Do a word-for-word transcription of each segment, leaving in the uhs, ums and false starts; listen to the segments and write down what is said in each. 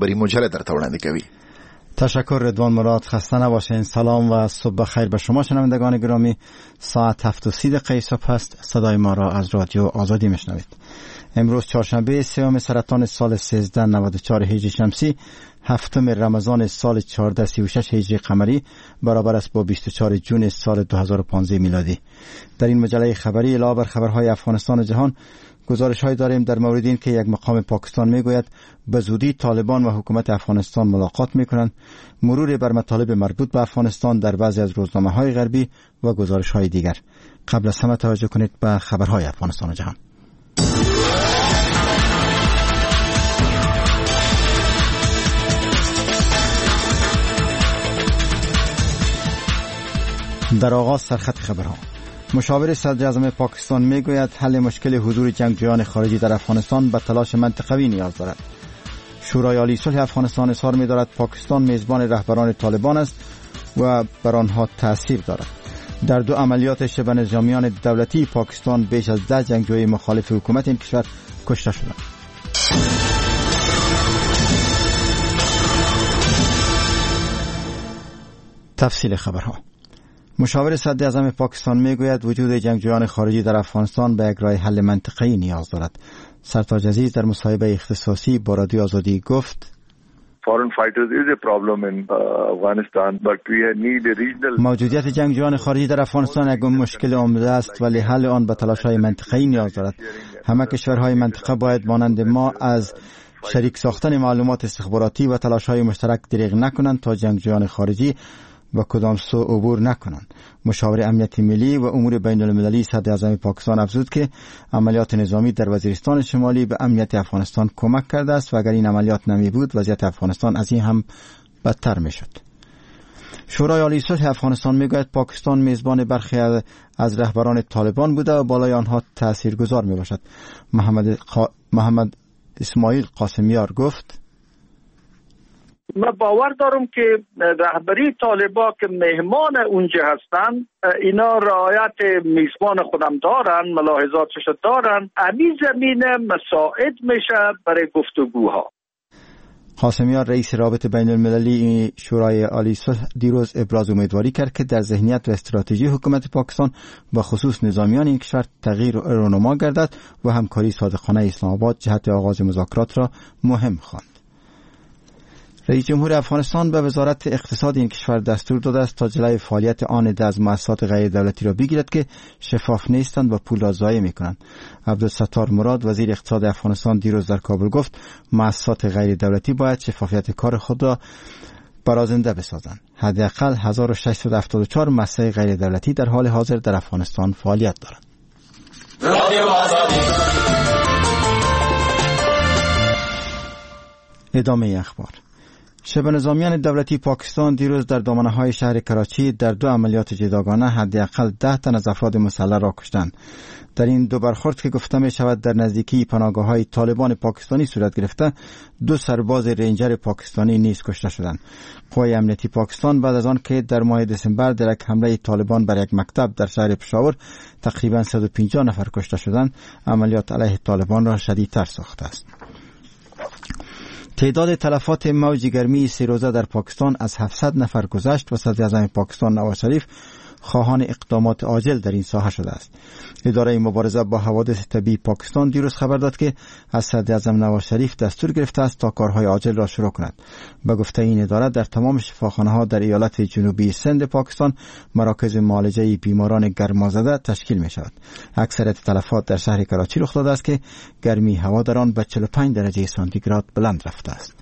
خبری مجلل در وړاندې کوي. تشکر رضوان مراد. خسته نباشین. سلام و صبح بخیر به شما شنوندگان گرامی. ساعت هفت و سی دقیقه صبح است. صدای ما را از رادیو آزادی میشنوید. امروز چهارشنبه سوم سرطان سال سیزده نود و چهار هجری شمسی، هفتم رمضان سال چهارده سی و شش هجری قمری، برابر است با بیست و چهار جون سال دو هزار و پانزده میلادی. در این مجله خبری علاوه بر خبرهای افغانستان و جهان، گزارش‌های داریم در مورد این که یک مقام پاکستان میگوید به زودی طالبان و حکومت افغانستان ملاقات میکنند، مرور بر مطالب مربوط به افغانستان در بعضی از روزنامه‌های غربی و گزارش‌های دیگر. قبل از همه توجه کنید به خبرهای افغانستان و جهان. در آغاز سرخط خبرها، مشاور صدر اعظم پاکستان میگوید حل مشکل حضور جنگجویان خارجی در افغانستان به تلاش منطقوی نیاز دارد. شورای عالی صلح افغانستان اظهار می‌دارد پاکستان میزبان رهبران طالبان است و بر آنها تأثیر دارد. در دو عملیات شبه نظامیان دولتی پاکستان بیش از ده جنگجوی مخالف حکومت این کشور کشته شدند. تفصیل خبرها. مشاور صدر اعظم پاکستان میگوید وجود جنگجویان خارجی در افغانستان به یک راه حل منطقه‌ای نیاز دارد. سرتاج عزیز در مصاحبه اختصاصی با رادیو آزادی گفت موجودیت جنگجویان خارجی در افغانستان یک مشکل عمده است، ولی حل آن به تلاش‌های منطقه‌ای نیاز دارد. همه کشورهای منطقه باید مانند ما از شریک ساختن معلومات استخباراتی و تلاش‌های مشترک دریغ نکنند تا جنگجویان خارجی و کدام سو عبور نکنند. مشاور امنیت ملی و امور بین المللی صدر اعظم پاکستان افزود که عملیات نظامی در وزیرستان شمالی به امنیت افغانستان کمک کرده است و اگر این عملیات نمی بود وضعیت افغانستان از این هم بدتر می شد. شورای عالی صلح افغانستان می گوید پاکستان میزبان برخی از رهبران طالبان بوده و بالای آنها تاثیرگذار می باشد. محمد, قا... محمد اسماعیل قاسمیار گفت من باور دارم که رهبری طالبا که مهمان اونجا هستن اینا رعایت میزبان خودم دارن، ملاحظاتش دارن، همین زمینه مساعد میشه برای گفتگوها. قاسمیار رئیس رابطه بین المللی شورای عالی صلح دیروز ابراز امیدواری کرد که در ذهنیت و استراتژی حکومت پاکستان با خصوص نظامیان این کشور تغییر رونما گردد و همکاری صادقانه اسلام آباد جهت آغاز مذاکرات را مهم خواند. رئیس جمهور افغانستان به وزارت اقتصاد این کشور دستور داده است تا جلوی فعالیت آن از مؤسسات غیر دولتی را بگیرد که شفاف نیستند و پول را ضایع می‌کنند. عبدالستار مراد وزیر اقتصاد افغانستان دیروز در کابل گفت مؤسسات غیر دولتی باید شفافیت کار خود را برازنده بسازند. حداقل هزار و ششصد و هفتاد و چهار مؤسسه غیر دولتی در حال حاضر در افغانستان فعالیت دارند. ادامه اخبار. شبه نظامیان دولتی پاکستان دیروز در دامنه‌های شهر کراچی در دو عملیات جداگانه حداقل ده تن از افراد مسلح را کشتند. در این دو برخورد که گفته می شود در نزدیکی پناهگاه‌های طالبان پاکستانی صورت گرفته، دو سرباز رنجر پاکستانی نیز کشته شدند. قوای امنیتی پاکستان بعد از آن که در ماه دسامبر در یک حمله طالبان بر یک مکتب در شهر پشاور تقریبا صد و پنجاه نفر کشته شدند، عملیات علیه طالبان را شدیدتر ساخته است. تعداد تلفات موج گرمی سه روزه در پاکستان از هفتصد نفر گذشت و صدر اعظم پاکستان نواز شریف خواهان اقدامات عاجل در این ساحه شده است. اداره مبارزه با حوادث طبیعی پاکستان دیروز خبر داد که از صدر اعظم نواز شریف دستور گرفته است تا کارهای عاجل را شروع کند. به گفته این اداره در تمام شفاخانه‌ها در ایالت جنوبی سند پاکستان مراکز معالجه بیماران گرمازده تشکیل می شود. اکثریت تلفات در شهر کراچی رخ داده است که گرمی هوا در آن به چهل و پنج درجه سانتیگراد بلند رفته است.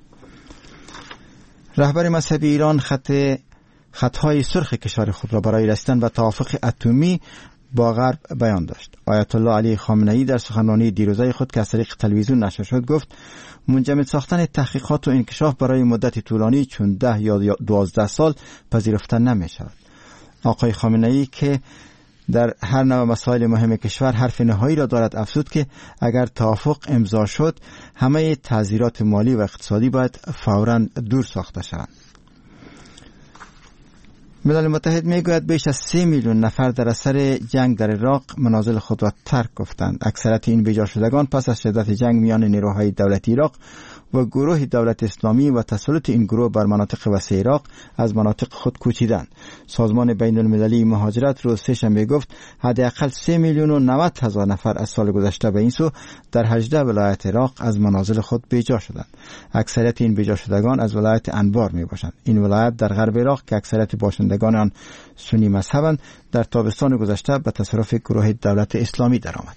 رهبر مذهبی ایران خط خطهای سرخ کشور خود را برای رسیدن به توافق اتمی با غرب بیان داشت. آیت الله علی خامنه‌ای در سخنرانی دیروزه خود که از طریق تلویزیون نشر شد گفت منجمد ساختن تحقیقات و انکشاف برای مدت طولانی چون ده یا دوازده سال پذیرفته نمی شود. آقای خامنه‌ای که در هر نوع مسائل مهم کشور حرف نهایی را دارد افزود که اگر توافق امضا شد همه تعزیرات مالی و اقتصادی باید فوراً دور ساخته شوند. ملل متحد میگوید بیش از سه میلیون نفر در اثر جنگ در عراق منازل خود را ترک گفتند. اکثریت این بیجا شدگان پس از شدت جنگ میان نیروهای دولتی عراق و گروه دولت اسلامی و تسلط این گروه بر مناطق وسیع عراق از مناطق خود کوچیدند. سازمان بین المللی مهاجرت روز سه‌شنبه گفت حداقل سه میلیون و نود هزار نفر از سال گذشته به این سو در هجده ولایت عراق از منازل خود بیجا شدند. اکثریت این بیجا شدگان از ولایت انبار می باشند. این ولایت در غرب عراق که اکثریت باشندگان آن سنی مذهبند در تابستان گذشته به تصرف گروه دولت اسلامی درآمد.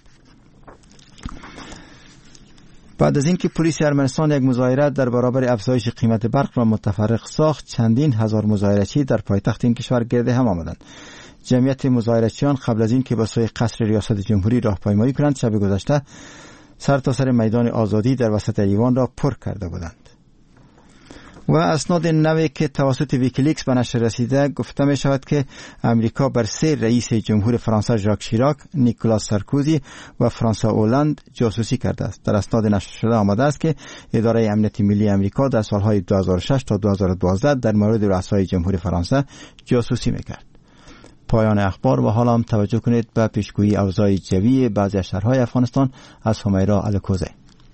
بعد از اینکه پلیس ارمنستان یک مظاهره در برابر افزایش قیمت برق را متفرق ساخت، چندین هزار مظاهره‌چی در پایتخت این کشور گرد هم آمدند. جمعیت مظاهره‌چیان قبل از اینکه به سوی قصر ریاست جمهوری راهپیمایی کنند، شب گذشته سر تا سر میدان آزادی در وسط ایوان را پر کرده بودند. و اسناد نوی که توسط ویکیلیکس به نشر رسیده گفته می شود که امریکا بر سه رئیس جمهور فرانسه ژاک شیراک، نیکولاس سارکوزی و فرانسوا اولند جاسوسی کرده است. در اسناد نشر شده آمده است که اداره امنیت ملی امریکا در سالهای دو هزار و شش تا دو هزار و دوازده در مورد رؤسای جمهور فرانسه جاسوسی میکرد. پایان اخبار. و حالا هم توجه کنید به پیشگویی اوضاع جوی بعضی از شهرهای افغانستان از همیرا الکوزی.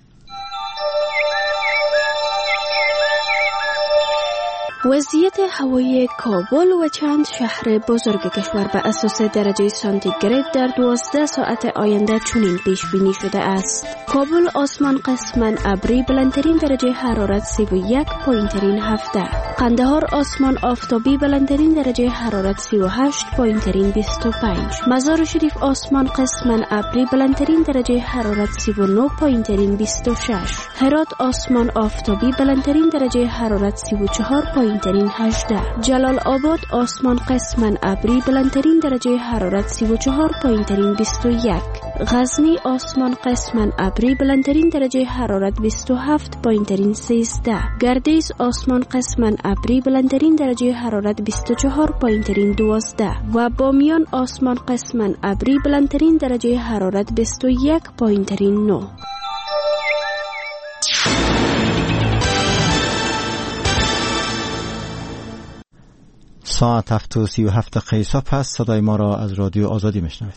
وضعیت هوایی کابل و چند شهر بزرگ کشور به اساس درجه سانتیگراد در دوازده ساعت آینده چنین پیش بینی شده است. کابل آسمان قسماً ابری، بلندترین درجه حرارت سی و یک پایینترین هفته. قندهار آسمان آفتابی، بلندترین درجه حرارت سی و هشت پایینترین بیست و پنج. مزار شریف آسمان قسماً ابری، بلندترین درجه حرارت سی و نه پایینترین بیست و شش. هرات آسمان آفتابی، بلندترین درجه حرارت سی و چهار پایینترین هجده. جلال آباد آسمان قسماً ابری، بلندترین درجه حرارت سی و چهار پایینترین بیست و یک. غزنی آسمان قسماً ابری، بلندترین درجه حرارت بیست و هفت پایینترین سیزده. گردیز آسمان قسماً ابری، بلندترین درجه حرارت بیست و چهار پایینترین دوازده. و بامیان آسمان قسماً ابری، بلندترین درجه حرارت بیست و یک پایینترین نه. ساعت هفت و سی و هفت دقیقه صبح است. صدای ما را از رادیو آزادی میشنوید.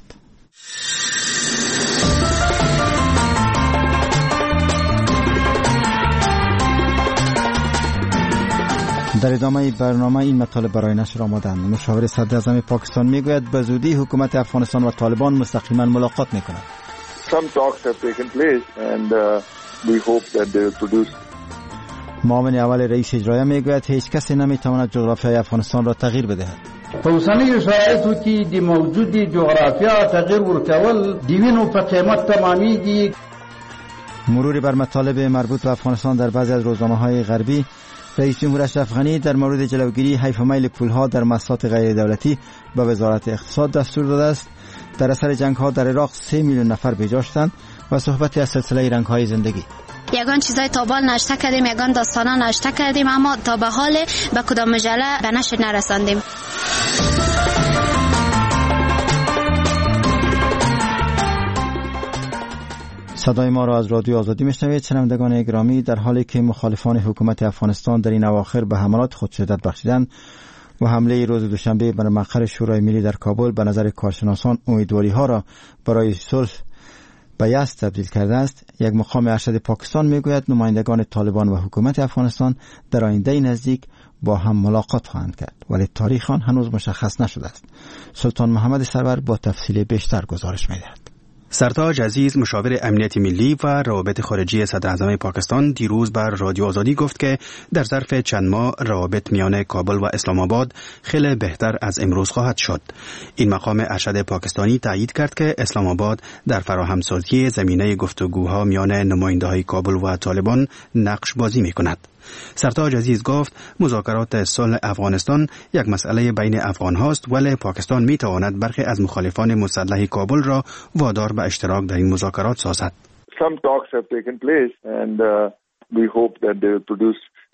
در ادامه برنامه این مطالب برای نشر آمدند. مشاور صدر اعظم پاکستان میگوید به زودی حکومت افغانستان و طالبان مستقیما ملاقات میکنند. Some talks have taken place and uh, we hope that they will produce. معاون اول رئیس اجرایی میگوید هیچ کسی نمیتواند جغرافیای افغانستان را تغییر بدهد. په اوسنیو شرایطو کې د موجودی جغرافیا تغییر ورکول د وینو په قیمت تمامیږي. مرور بر مطالب مربوط به افغانستان در بعضی از روزنامه‌های غربی. رئیس جمهور اشرف غنی در مورد جلوگیری حیف میل پولها در مؤسسات غیر دولتی به وزارت اقتصاد دستور داده است. در اثر جنگ‌ها در عراق سه میلیون نفر بیجا شدند. و صحبتی از سلسله رنگ‌های زندگی. یگان چیزای تابال نشته کردیم، یگان داستانا نشته کردیم، اما تا به حال به کدام مجله به نشر نرساندیم. صدای ما را از رادیو آزادی میشنوید. شنوندگان گرامی، در حالی که مخالفان حکومت افغانستان در این اواخر به حملات خود شدت بخشیدند و حمله روز دوشنبه بر مقر شورای ملی در کابل به نظر کارشناسان امیدواری ها را برای صلح به یأس تبدیل کرده است، یک مقام ارشد پاکستان میگوید نمایندگان طالبان و حکومت افغانستان در آینده نزدیک با هم ملاقات خواهند کرد، ولی تاریخ آن هنوز مشخص نشده است. سلطان محمد سرور با تفصیل بیشتر گزارش می‌دهد. سرتاج عزیز، مشاور امنیت ملی و روابط خارجی صدر اعظم پاکستان، دیروز بر رادیو آزادی گفت که در ظرف چند ماه روابط میان کابل و اسلام آباد خیلی بهتر از امروز خواهد شد. این مقام ارشد پاکستانی تایید کرد که اسلام آباد در فراهمسازی زمینه گفتگوها میان نماینده‌های کابل و طالبان نقش بازی می‌کند. سرتاج عزیز گفت مذاکرات صلح افغانستان یک مسئله بین افغان هاست، ولی پاکستان می تواند برخی از مخالفان مسلح کابل را وادار به اشتراک در این مذاکرات سازد. Some talks have taken place and uh, we hope that they will produce.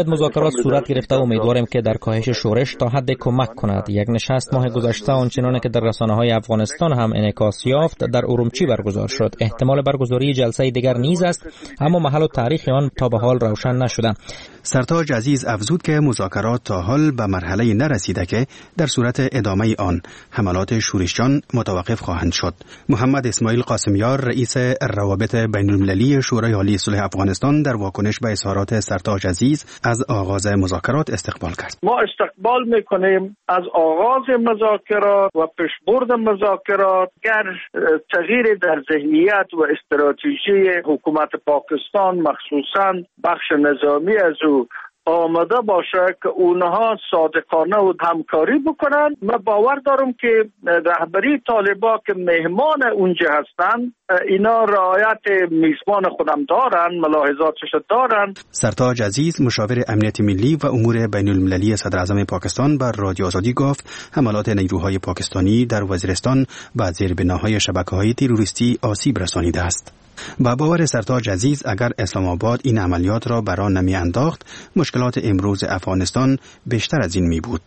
مذاکرات صورت گرفته و امیدواریم که در کاهش شورش تا حد کمک کند. یک نشست ماه گذشته آنچنان که در رسانه‌های افغانستان هم انعکاس یافت در ارومچی برگزار شد. احتمال برگزاری جلسه دیگر نیز است، اما محل و تاریخ آن تا به حال روشن نشده. سرتاج عزیز افزود که مذاکرات تا حال به مرحله نرسیده که در صورت ادامه آن حملات شورشجان متوقف خواهند شد. محمد اسماعیل قاسمیار رئیس روابط بین المللی شورای عالی صلح افغانستان در واکنش به اظهارات سرتاج عزیز از آغاز مذاکرات استقبال کرد. ما استقبال میکنیم از آغاز مذاکرات و پیشبرد مذاکرات گر تغییر در ذهنیت و استراتژی حکومت پاکستان مخصوصاً بخش نظامی از او آماده باشه که اونها صادقانه و همکاری بکنن. من باور دارم که رهبری طالبا که مهمان اونجا هستن اینا رعایت میزبان خودم دارن، ملاحظاتش دارن. سرتاج عزیز مشاور امنیت ملی و امور بین المللی صدر اعظم پاکستان بر رادیو آزادی گفت حملات نیروهای پاکستانی در وزیرستان به زیربناهای شبکه‌های تروریستی آسیب رسانیده است. با باور سرتاج عزیز اگر اسلام آباد این عملیات را برا نمی انداخت مشکلات امروز افغانستان بیشتر از این می بود.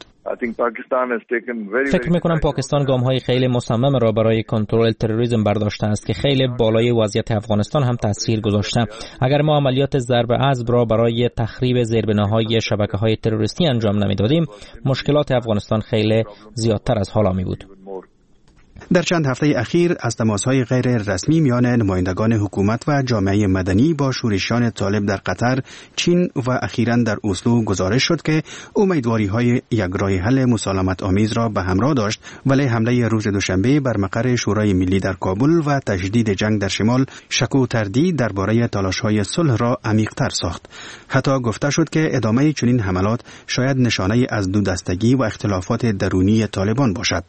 فکر میکنم پاکستان گام‌های خیلی مصمم را برای کنترل تروریسم برداشته است که خیلی بالای وضعیت افغانستان هم تاثیر گذاشته. اگر ما عملیات ضرب اسب را برای تخریب زیربناهای شبکه‌های تروریستی انجام نمیدادیم مشکلات افغانستان خیلی زیادتر از حالا می بود. در چند هفته اخیر از تماس‌های غیر رسمی میان نمایندگان حکومت و جامعه مدنی با شورشیان طالب در قطر، چین و اخیراً در اسلو گزارش شد که امیدواری‌های یک راه حل مسالمت آمیز را به همراه داشت، ولی حمله روز دوشنبه بر مقر شورای ملی در کابل و تجدید جنگ در شمال شک و تردید درباره تلاش‌های صلح را عمیق‌تر ساخت. حتی گفته شد که ادامه چنین حملات شاید نشانه از دو دستگی و اختلافات درونی طالبان باشد.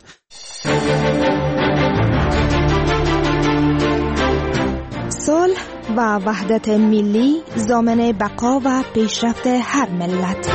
صلح و وحدت ملی ضامن بقا و پیشرفت هر ملت.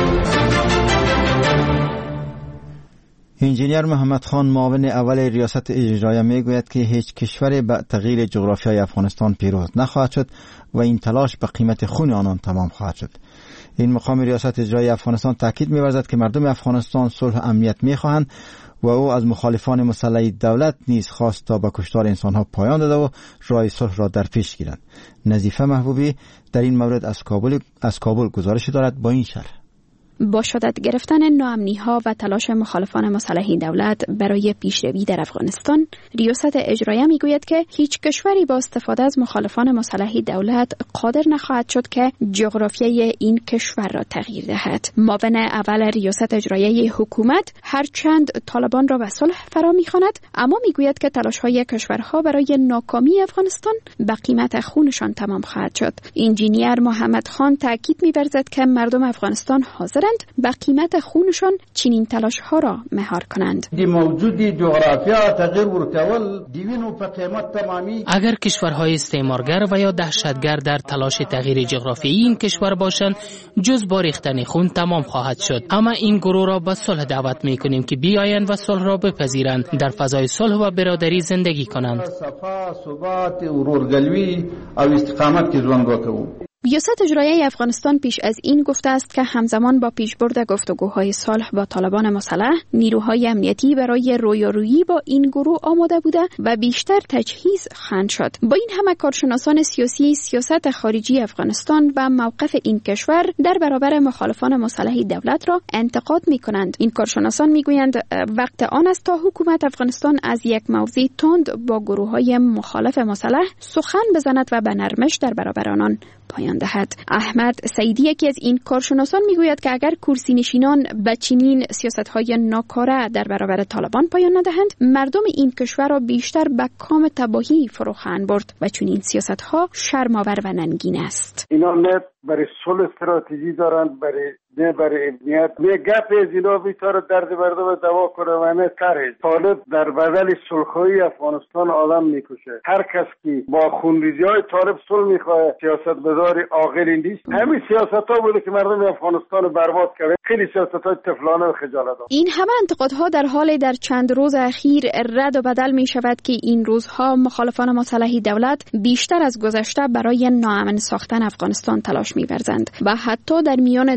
انجینیر محمد خان معاون اول ریاست اجرایی میگوید که هیچ کشوری به تغییر جغرافیای افغانستان پیروز نخواهد شد و این تلاش به قیمت خون آنان تمام خواهد شد. این مقام ریاست اجرایی افغانستان تاکید می‌ورزد که مردم افغانستان صلح و امنیت می‌خواهند و او از مخالفان مسلح دولت نیز خواست تا به کشتار انسان‌ها پایان داده و راه صلح را در پیش گیرند. نظیفه محبوبی در این مورد از کابل از کابل گزارش دارد با این شرح. با شدت گرفتن ناامنی‌ها و تلاش مخالفان مسلح دولت برای پیشروی در افغانستان، ریاست اجرایی میگوید که هیچ کشوری با استفاده از مخالفان مسلح دولت قادر نخواهد شد که جغرافیای این کشور را تغییر دهد. معاون اول ریاست اجرایی حکومت هرچند طالبان را به صلح فرا می‌خواند، اما میگوید که تلاش‌های کشورها برای ناکامی افغانستان به قیمت خونشان تمام خواهد شد. انجینیر محمد خان تاکید می‌ورزد که مردم افغانستان حاضر به قیمت خونشان چنین تلاش ها را مهار کنند. دی موجودی جغرافیا تغییر ورکول دیوینو په قیمت تمامی. اگر کشورهای استعمارگر و یا دهشتگر در تلاش تغییر جغرافیایی این کشور باشند، جز با ریختن خون تمام خواهد شد. اما این گروه را به صلح دعوت میکنیم که بیایند و صلح را بپذیرند، در فضای صلح و برادری زندگی کنند. صفا، ثبات، ورورګلوي او استقامت کې ژوند وکړو. ریاست اجرایی افغانستان پیش از این گفته است که همزمان با پیشبرد گفتگوهای صلح با طالبان مسلح، نیروهای امنیتی برای رویارویی با این گروه آماده بوده و بیشتر تجهیز خواهند شد. با این همه کارشناسان سیاسی سیاست خارجی افغانستان و موقف این کشور در برابر مخالفان مسلح دولت را انتقاد می کنند. این کارشناسان می گویند وقت آن است تا حکومت افغانستان از یک موضع تند با گروههای مخالف مسلح سخن بزند و به نرمش در برابر آنان پایان دهد. احمد سعیدی یکی از این کارشناسان میگوید که اگر کرسی نشینان به چنین سیاست‌های ناکاره در برابر طالبان پایان ندهند، مردم این کشور را بیشتر به کام تباهی فرو خواهند برد و چنین سیاست‌ها شرم‌آور و ننگین است. اینا نه برای صلح استراتژی دارند، برای نه برای امنیت، نه گپ از اینا بیچاره درد مردم دوا کنه و نه کاری. طالب در بدل صلح‌های افغانستان آدم میکشه. هر کس که با خونریزی‌های طالب صلح میخواد سیاست‌مدار عاقلی نیست. همین سیاست‌ها بوده که مردم افغانستان برباد کرده. خیلی سیاست‌های طفلانه و خجالت‌آور. این همه انتقادها در حال در چند روز اخیر رد و بدل میشود که این روزها مخالفان مسلح دولت بیشتر از گذشته برای ناامن ساختن افغانستان تلاش می‌ورزند و حتی در میان دو روز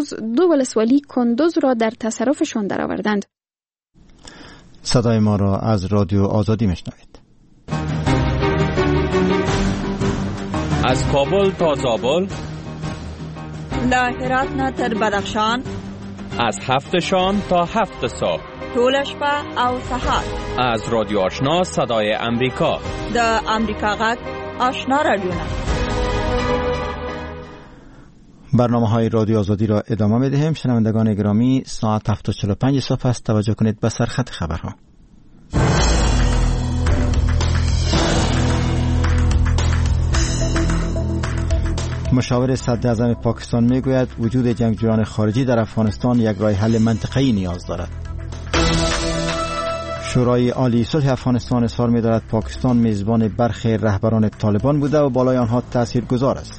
امروز دو ولسوالی کندوز را در تصرفشان درآوردند. صدای ما را از رادیو آزادی میشنوید. از کابل تا زابل، له هرات نه تر بدخشان، از هفت شام تا هفت صبح، ټول شپه او سهار. از رادیو آشنا صدای امریکا، د امریکا غږ آشنا رادیو. برنامه های رادیو آزادی را ادامه می‌دهیم. شنوندگان گرامی، ساعت هفت و چهل و پنج صبح است. توجه کنید به سرخط خبرها. مشاور صدر اعظم پاکستان میگوید وجود جنگجویان خارجی در افغانستان یک راه حل منطقه‌ای نیاز دارد. شورای عالی صلح افغانستان اظهار می‌دارد پاکستان میزبان برخی رهبران طالبان بوده و بالای آنها تاثیرگذار است.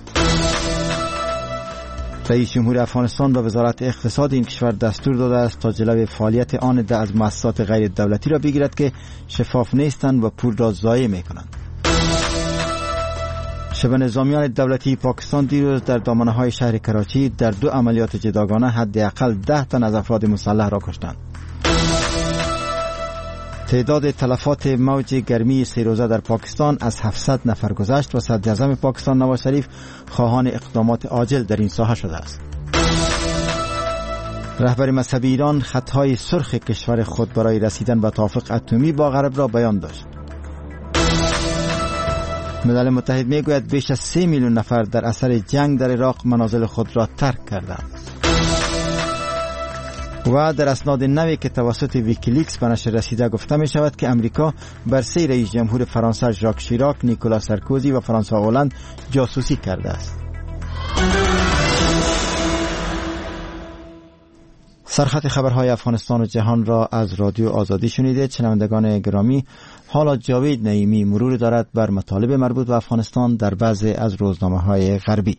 رئیس جمهور افغانستان به وزارت اقتصاد این کشور دستور داده است تا جلوی فعالیت آن ده از مؤسسات غیر دولتی را بگیرد که شفاف نیستند و پول را ضایع می‌کنند. شبه نظامیان دولتی پاکستان دیروز در دامنه‌های شهر کراچی در دو عملیات جداگانه حداقل ده تن از افراد مسلح را کشتند. تعداد تلفات موج گرمی سه روزه در پاکستان از هفتصد نفر گذشت و صدر اعظم پاکستان نواز شریف خواهان اقدامات عاجل در این ساحه شده است. رهبر مذهبی ایران خطهای سرخ کشور خود برای رسیدن به توافق اتمی با غرب را بیان داشت. ملل متحد میگوید بیش از سه میلیون نفر در اثر جنگ در عراق منازل خود را ترک کردند. و در اسناد نوی که توسط ویکیلیکس به نشر رسیده گفته می شود که امریکا بر سه رئیس جمهور فرانسه ژاک شیراک، نیکولا سارکوزی و فرانسوا هولند جاسوسی کرده است. سرخط خبرهای افغانستان و جهان را از رادیو آزادی شنیدید. شنوندگان گرامی، حالا جاوید نعیمی مرور دارد بر مطالب مربوط به افغانستان در بعضی از روزنامه‌های غربی.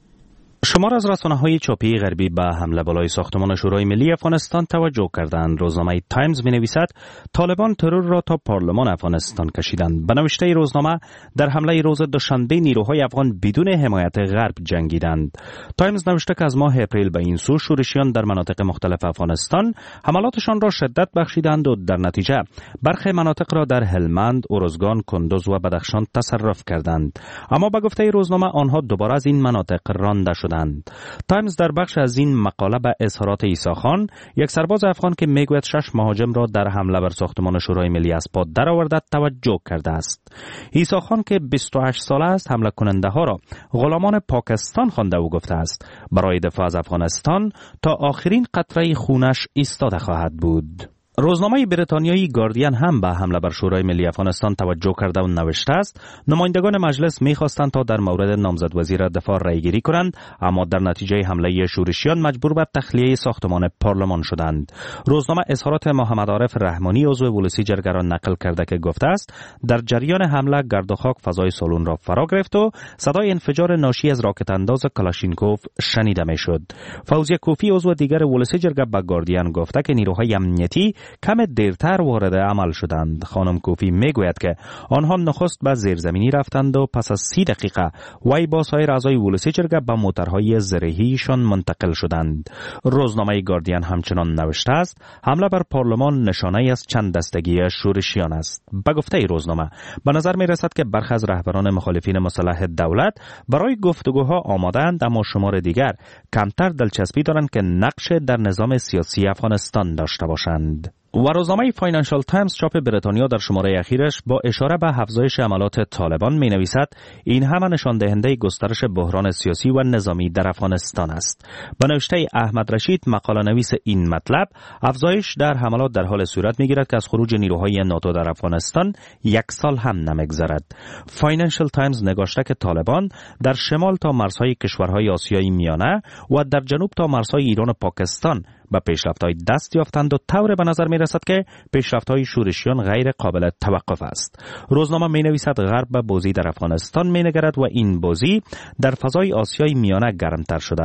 شمار از رسانه‌های چاپی غربی به حمله بالای ساختمان شورای ملی افغانستان توجه کردند. روزنامه تایمز می‌نویسد طالبان ترور را تا پارلمان افغانستان کشیدند. به نوشته روزنامه در حمله روز دوشنبه نیروهای افغان بدون حمایت غرب جنگیدند. تایمز نوشته که از ماه اپریل به این سو شورشیان در مناطق مختلف افغانستان حملاتشان را شدت بخشیدند و در نتیجه برخی مناطق را در هلمند، اروزگان، کندوز و بدخشان تصرف کردند. اما به گفته روزنامه آنها دوباره از این مناطق رانده شدند. تایمز در بخش از این مقاله به اظهارات عیسی خان، یک سرباز افغان که میگوید شش مهاجم را در حمله بر ساختمان شورای ملی از پا درآورده توجه کرده است. عیسی خان که بیست و هشت ساله است حمله کننده ها را غلامان پاکستان خوانده و گفته است برای دفاع از افغانستان تا آخرین قطره خونش ایستاده خواهد بود. روزنامه بریتانیایی گاردین هم به حمله بر شورای ملی افغانستان توجه کرده و نوشته است نمایندگان مجلس می‌خواستند تا در مورد نامزد وزیر دفاع رأی‌گیری کنند، اما در نتیجه حمله شورشیان مجبور به تخلیه ساختمان پارلمان شدند. روزنامه اظهارات محمد عارف رحمانی عضو ولسی جرگه را نقل کرده که گفته است در جریان حمله گرد و خاک فضای سالن را فرا گرفت و صدای انفجار ناشی از راکت انداز کلاشینکوف شنیده می‌شد. فوزیه کوفی عضو دیگر ولسی جرگه به گاردین گفته که نیروهای امنیتی کم دیرتر وارد عمل شدند. خانم کوفی میگوید که آنها نخست به زیرزمینی رفتند و پس از سی دقیقه وی با سایر اعضای ولسی جرگه به موترهای زرهیشان منتقل شدند. روزنامه گاردین همچنان نوشته است حمله بر پارلمان نشانه از چند دستگی شورشیان است. به گفته روزنامه به نظر می رسد که برخی از رهبران مخالفین مسلح دولت برای گفتگوها آمادند، اما شمار دیگر کمتر دلچسپی دارند که نقش در نظام سیاسی افغانستان داشته باشند. و روزنامه فاینانشال تایمز چاپ بریتانیا در شماره اخیرش با اشاره به افزایش حملات طالبان می نویسد این همه نشان دهنده گسترش بحران سیاسی و نظامی در افغانستان است. به نوشته احمد رشید مقاله نویس این مطلب، افزایش در حملات در حال صورت می گیرد که از خروج نیروهای ناتو در افغانستان یک سال هم نمیگذرد. فاینانشال تایمز نگاشته که طالبان در شمال تا مرزهای کشورهای آسیای میانه و در جنوب تا مرزهای ایران و پاکستان به پیشرفت‌های دست یافتند و طور به نظر می‌رسد که پیشرفت‌های شورشیان غیر قابل توقف است. روزنامه می‌نویسد غرب به بازی در افغانستان می‌نگرد و این بازی در فضای آسیای میانه گرمتر شده است.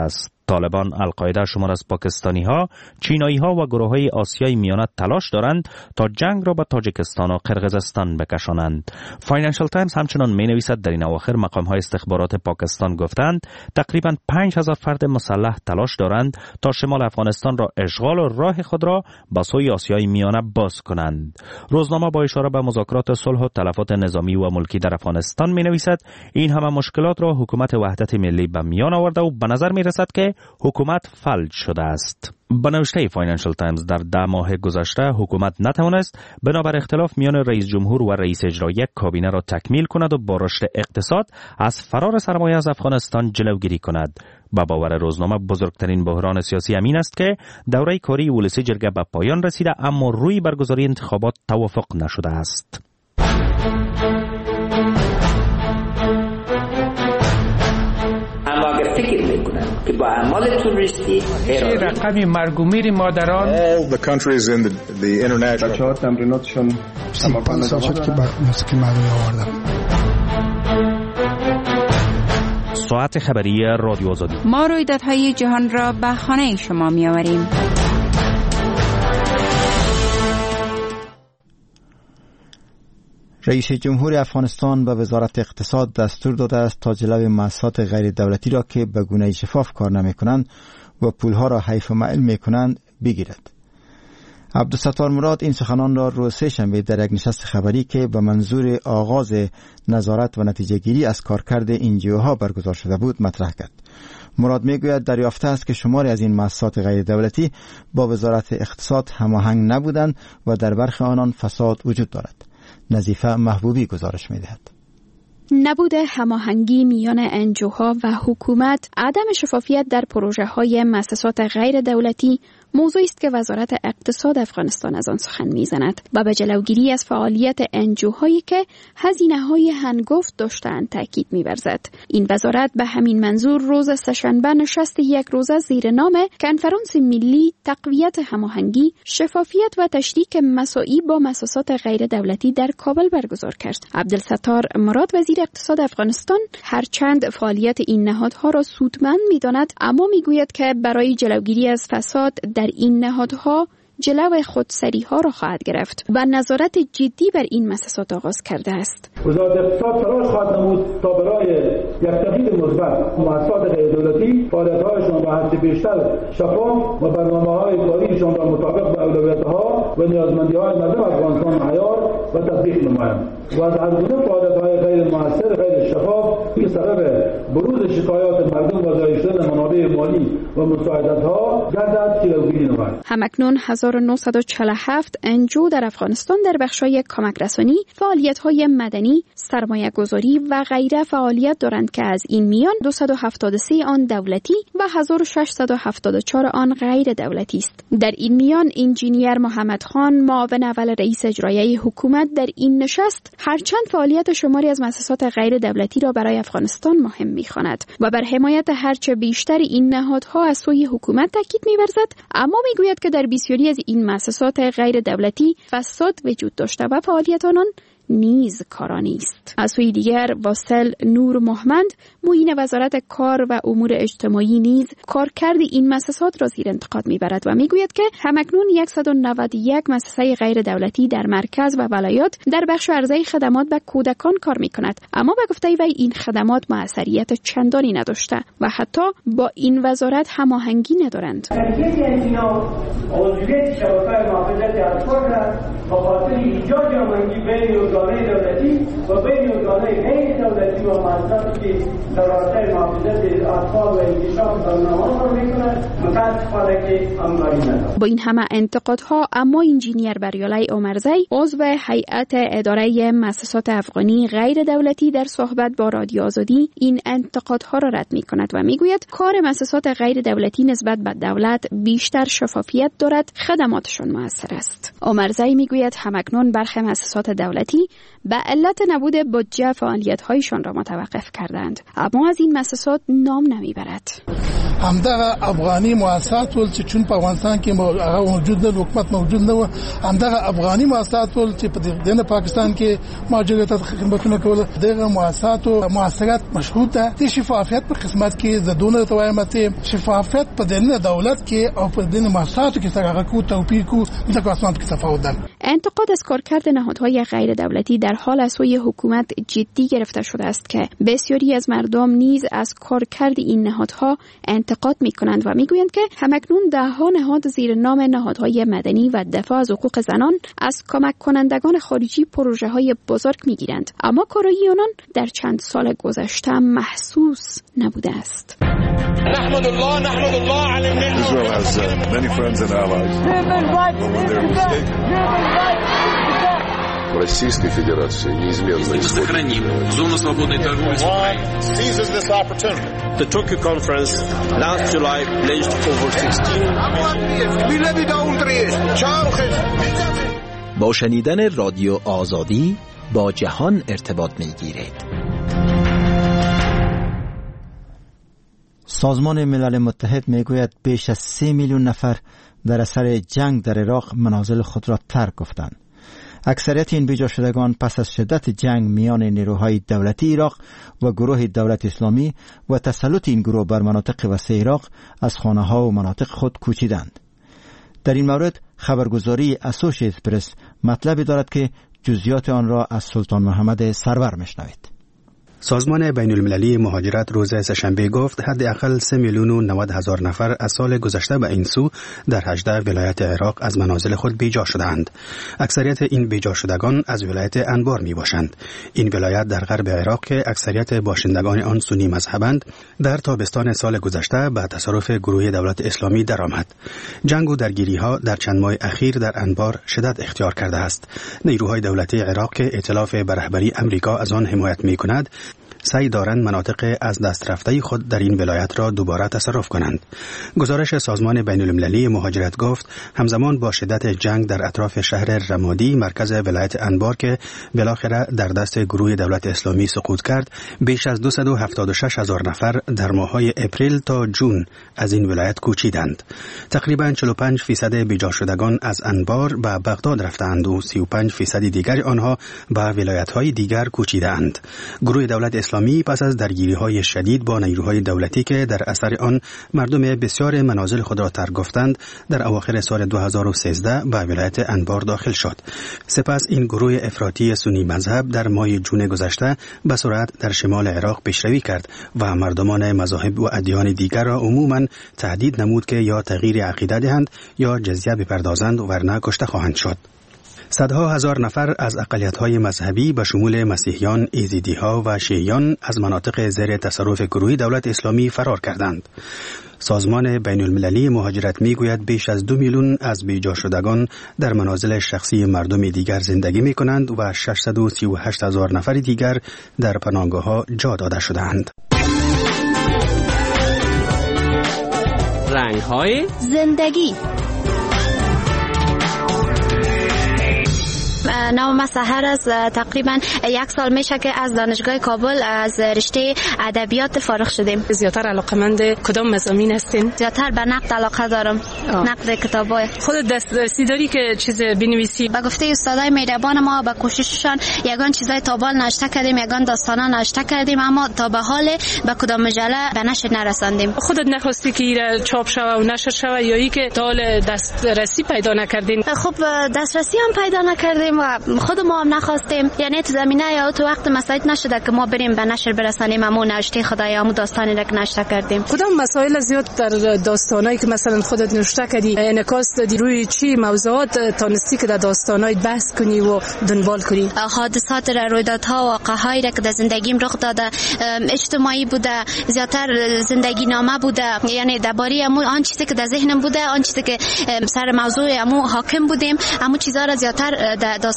طالبان، القاعده شمار از پاکستانی ها، چینایی ها و گروه های آسیای میانه تلاش دارند تا جنگ را به تاجیکستان و قرقیزستان بکشانند. فاینانشل تایمز همچنان می نویسد در این اواخر مقام های استخبارات پاکستان گفتند تقریبا پنج هزار فرد مسلح تلاش دارند تا شمال افغانستان را اشغال و راه خود را به سوی آسیای میانه باز کنند. روزنامه با اشاره به مذاکرات صلح و تلفات نظامی و ملکی در افغانستان می نویسد این همه مشکلات را حکومت وحدت ملی به میان آورده و به نظر می رسد که حکومت فلج شده است. به نوشته فاینانشل تایمز در ده ماه گذشته حکومت نتوانست بنابر اختلاف میان رئیس جمهور و رئیس اجرایی کابینه را تکمیل کند و با رشد اقتصاد از فرار سرمایه از افغانستان جلوگیری کند. با باور روزنامه بزرگترین بحران سیاسی همین است که دوره کاری ولسی جرگه به پایان رسیده اما روی برگزاری انتخابات توافق نشده است. اما اگر فکر میکنن که با اعمال توریستی رقم مرگ و میر مادران all the countries in the, the international بچه‌ها تمریناتشون پنج سال شد که موسیقی مردمی آوردم. ساعت خبری رادیو آزادی. ما رویدادهای جهان را به خانه شما می‌آوریم. رئیس جمهور افغانستان به وزارت اقتصاد دستور داده است تا جلوی مؤسسات غیر دولتی را که به گونه شفاف کار نمی کنند و پولها را حیف و معل می کنند بگیرد. عبدالستار مراد این سخنان را روز سه شنبه در یک نشست خبری که به منظور آغاز نظارت و نتیجه گیری از کارکرد انجیوها برگزار شده بود مطرح کرد. مراد میگوید دریافته است که شماری از این مؤسسات غیر دولتی با وزارت اقتصاد هماهنگ نبودند و در برخی آنان فساد وجود دارد. نظیفه محبوبی گزارش می‌دهد. نبود هماهنگی میان انجوها و حکومت، عدم شفافیت در پروژه‌های مؤسسات غیر دولتی موضوعی است که وزارت اقتصاد افغانستان از آن سخن می‌زند و به جلوگیری از فعالیت انجوهایی که هزینه‌های هنگفت داشته‌اند تاکید می‌ورزد. این وزارت به همین منظور روز سه‌شنبه نشست یک روزه زیر نام کنفرانس ملی تقویت هماهنگی، شفافیت و تشریک مساعی با مؤسسات غیر دولتی در کابل برگزار کرد. عبدالستار مراد وزیر اقتصاد افغانستان هرچند فعالیت این نهادها را سودمند می‌داند اما می‌گوید که برای جلوگیری از فساد در این نهادها جلو خودسری ها را خواهد گرفت و نظارت جدی بر این مؤسسات آغاز کرده است. وزارت اقتصاد تلاش خواهد نمود تا برای یک تغییر مثبت مؤسسات غیر دولتی فعالیت‌هایشان را حد بیشتر شفاف و برنامه‌های کاریشان را مطابق به اولویت‌ها و نیازمندی‌های مردم افغانستان معیار و تطبیق نمایند و از هر گونه فعالیت‌های غیر مؤثر غیر شفاف که سبب بروز شکایات مردم و ضایع شدن منابع مالی و مساعدت‌ها گردد جلوگیری نماید. همکنون هزار و نهصد و چهل و هفت انجو در افغانستان در بخش‌های کمک رسانی، فعالیت‌های مدنی، سرمایه‌گذاری و غیره فعالیت دارند که از این میان دویست و هفتاد و سه آن دولتی و هزار و ششصد و هفتاد و چهار آن غیر دولتی است. در این میان انجینیر محمد خان، معاون اول رئیس اجرایی حکومت، در این نشست هرچند فعالیت شماری از مؤسسات غیر دولتی را برای افغانستان مهم می‌خواند و بر حمایت هرچه بیشتر این نهادها از سوی حکومت تاکید می‌ورزد، اما می‌گوید که در بسیاری از این مؤسسات غیر دولتی فساد وجود داشته و فعالیت آنان نیز کارانی است. از سوی دیگر واصل نور محمد، معین وزارت کار و امور اجتماعی، نیز کارکرد این مؤسسات را زیر انتقاد میبرد و میگوید که همکنون صد و نود و یک مؤسسه غیر دولتی در مرکز و ولایات در بخش عرضه خدمات به کودکان کار میکند، اما به گفته وی این خدمات موثریت چندانی نداشته و حتی با این وزارت هماهنگی ندارند. یکی از اینا عضویت شبکه محافظت اطفال را به خاطر ایجاد هماهنگی بین ارگان‌های دولتی و بین ارگان‌های غیر دولتی و مؤسساتی که در راستای محافظت اطفال و انکشاف برنامه‌ها را می‌کنند متأسفانه که همکاری ندارند. با این همه انتقادها اما انجینیر بریالای عمرزی، عضو هیئت اداره مؤسسات افغانی غیر دولتی، در صحبت با رادیو آزادی این انتقادها را رد می‌کند و می‌گوید کار مؤسسات غیر دولتی نسبت به دولت بیشتر شفافیت دارد، خدماتشان مؤثر است. عمرزی می‌گوید همکنون برخی مؤسسات دولتی به علت نبود بودجه فعالیت‌هایشان را متوقف کردند، اما از این مؤسسات نام نمیبرد. همدغه افغاني مؤسسات ول چې چون په افغانستان کې هغه موجود نه، حکومت موجود نه و، همدغه افغاني مؤسسات ول چې په دغه پاکستان کې موجودیت خدمتونه کول. دغه مؤسسات او مؤسسات مشهود ده د شفافیت په قسمت کې زدونه توایمه شفافیت په دنه دولت کې او په دنه مؤسساتو کې څنګه کو توپیر کو د قسمت کې تفاوت ده. انتقاد از کارکرد نهادهای غیر دولتی در حال از سوی حکومت جدی گرفته شده است که بسیاری از مردم نیز از کارکرد این نهادها انتقاد می‌کنند و می‌گویند که همکنون ده‌ها نهاد زیر نام نهادهای مدنی و دفاع از حقوق زنان از کمک کنندگان خارجی پروژه‌های بزرگ می‌گیرند، اما کارایی آنان در چند سال گذشته محسوس نبوده است. نحمد الله نحمد الله على النعمة. Israel has uh, many friends and allies. Российской Федерации неизменно сохраним зону свободной торговли с Украиной. Seizes this opportunity. The Tokyo conference last July pledged over sixteen با شنیدن رادیو آزادی با جهان ارتباط می‌گیرید. سازمان ملل متحد میگوید بیش از سه میلیون نفر در اثر جنگ در عراق منازل خود را ترک گفتند. اکثریت این بیجا شدگان پس از شدت جنگ میان نیروهای دولتی عراق و گروه دولت اسلامی و تسلط این گروه بر مناطق وسیع عراق از خانه ها و مناطق خود کوچیدند. در این مورد خبرگزاری اسوشییتد پرس مطلبی دارد که جزئیات آن را از سلطان محمد سرور میشنوید. سازمان بین المللی مهاجرت روز سه‌شنبه گفت حداقل سه میلیون و نود هزار نفر از سال گذشته به این سو در هجده ولایت عراق از منازل خود بیجا شدند. اکثریت این بیجا شدگان از ولایت انبار می باشند. این ولایت در غرب عراق که اکثریت باشندگان آن سنی مذهبند در تابستان سال گذشته به تصرف گروه دولت اسلامی درآمد. جنگ و درگیری ها در چند ماه اخیر در انبار شدت اختیار کرده است. نیروهای دولتی عراق که ائتلاف به رهبری امریکا از آن حمایت می کند سعی دارند مناطق از دست رفته خود در این ولایت را دوباره تصرف کنند. گزارش سازمان بین المللی مهاجرت گفت همزمان با شدت جنگ در اطراف شهر رمادی مرکز ولایت انبار که بالاخره در دست گروه دولت اسلامی سقوط کرد، بیش از دویست و هفتاد و شش هزار نفر در ماه‌های اپریل تا جون از این ولایت کوچیدند. تقریباً چهل و پنج فیصد بیجا شدگان از انبار به بغداد رفتند و سی و پنج فیصد دیگر آنها به ولایت‌های دیگر کوچیدند. گروه دولت اسلامی پس از درگیری‌های شدید با نیروهای دولتی که در اثر آن مردم بسیار منازل خود را ترک گفتند، در اواخر سال دو هزار و سیزده به ولایت انبار داخل شد. سپس این گروه افراطی سنی مذهب در ماه جون گذشته به سرعت در شمال عراق پیشروی کرد و مردمان مذاهب و ادیان دیگر را عموماً تهدید نمود که یا تغییر عقیده دهند یا جزیه بپردازند ورنه کشته خواهند شد. صدها هزار نفر از اقلیت‌های مذهبی به شمول مسیحیان، ایزیدی‌ها و شیعیان از مناطق زیر تصرف گروه دولت اسلامی فرار کردند. سازمان بین المللی مهاجرت میگوید بیش از دو میلیون از بیجا شدگان در منازل شخصی مردم دیگر زندگی می کنند و ششصد و سی و هشت هزار نفر دیگر در پناهگاه‌ها جا داده شدند. رنگ‌های زندگی. نام من سحر است. تقریبا یک سال میشه که از دانشگاه کابل از رشته ادبیات فارغ شدیم. زیاتر علاقه‌مند کدام مضامین هستین؟ زیاتر به نقد علاقه دارم. آه. نقد کتابای. خود دسترسی داری که چیز بنویسی؟ به گفته استادای مهربان ما به کوشششان یگان چیزای تابال نوشته کردیم، یگان داستانا نوشته کردیم، اما تا به حال به کدام مجله به نشر نرساندیم. خودت نخواستی که ایره چاپ شوه و نشر شوه یا ای که تا حال دسترسی پیدا نکردین؟ خب دسترسی هم پیدا نکردیم و خود ما هم نخواستیم، یعنی تو زمینه یا تو وقت مساعد نشده که ما بریم به نشر برسانیم امو نوشته خدای امو داستانی را که نوشته کردیم. کدام مسائل زیاد در داستانایی که مثلا خودت نوشته کردی انعکاس دادی روی چی موضوعات تانستی که در داستانای بحث کنی و دنبال کنی؟ حادثات را، رویدادها و واقعهایی را که در زندگیم رخ داده، اجتماعی بوده، زیاتر زندگی نامه بوده، یعنی درباره امو آن چیزی که در ذهنم بوده، آن چیزی که سر موضوع امو حاکم بودیم، امو چیزا را زیاتر در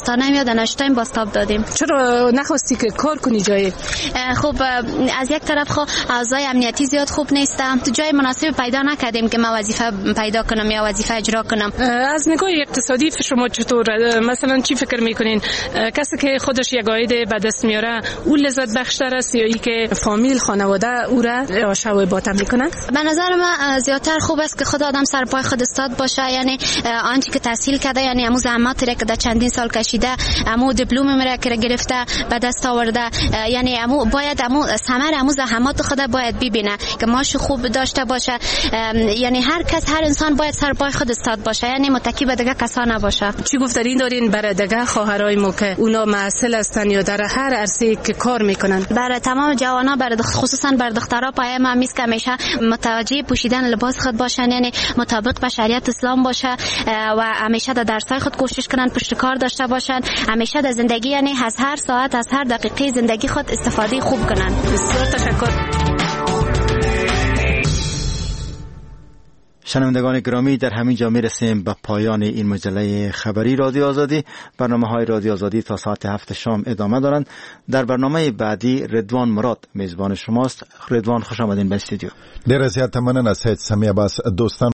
دوستانه یا دانشتایم باستاب دادیم. چرا نخواستی که کار کنی جایی؟ خب از یک طرف خب اوضاع امنیتی زیاد خوب نیستم، تو جای مناسب پیدا نکردیم که من وظیفه پیدا کنم یا وظیفه اجرا کنم. از نگاه اقتصادی شما چطور؟ مثلا چی فکر میکنین؟ کسی که خودش یک عاید به دست میاره اون لذت بخشتر است یا ای که فامیل خانواده او را شوی باطم میکنن؟ به نظر من زیادتر خوب است که خود آدم سر پای خود استاد باشه، یعنی آنچه که تحصیل کرده، یعنی امو زحمت را که در چندین سال کشیده، امو دیپلم را که گرفته به دست آورده، یعنی امو باید امو ثمر امو زحمات خود باید ببینه که ماش خوب داشته باشه. یعنی هر کس هر انسان باید سر پای خود استاد باشه، یعنی متکی به دیگه کسا نباشه. چی گفتین دارین برای دیگه خواهرای ما که اونا معسل هستن یا در هر عرصه‌ای که کار میکنن؟ برای تمام جوانا، برای خصوصا برای دخترها پیام هم است که همیشه متوجه پوشیدن لباس خود باشن، یعنی مطابق با شریعت اسلام باشه و همیشه در درسای خود کوشش کنن پشت کار داشته باشن، همیشه در زندگی یعنی از هر ساعت از هر دقیقه زندگی خود استفاده خوب کنن. بسیار تشکر. شنوندگان گرامی، در همین جا میرسیم به پایان این مجله خبری رادیو آزادی. برنامه های رادیو آزادی تا ساعت هفت شام ادامه دارند. در برنامه بعدی رضوان مراد میزبان شماست. رضوان، خوش آمدین به استودیو. ډیره زیاته مننه سید سمیع عباس. دوستان